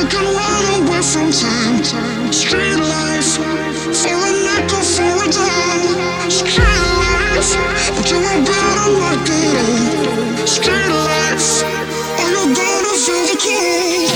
can run away from time. Street life, for a nickel, for a dime. Street life, but you are better not get it. Street life, or you're gonna feel the cold.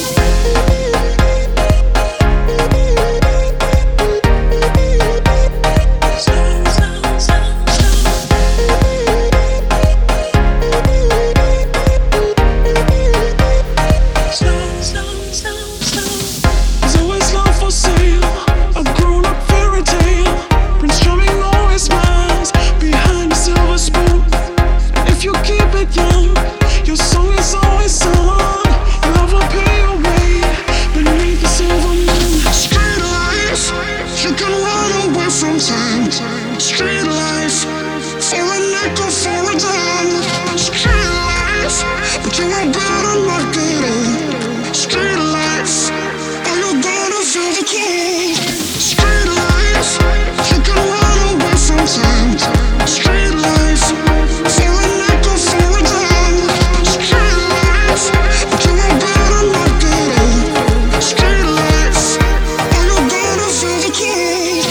Street life, for a nickel, for a dime. Street life, but you are better not get it. Street life, or you're gonna feel the cold. Street life, you can run away from time. Street life, for a nickel, for a dime. Street life, but you are better not get it. Street life, or you're gonna feel the cold.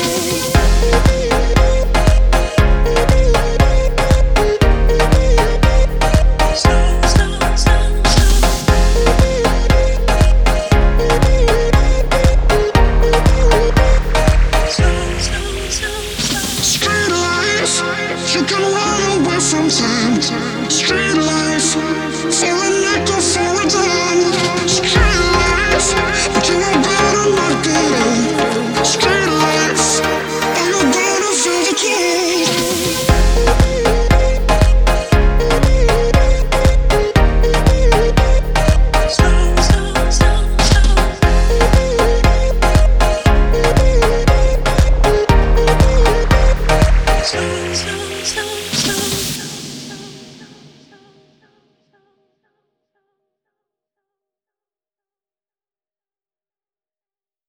You can run away from time. Street life, for a nickel, for a dime.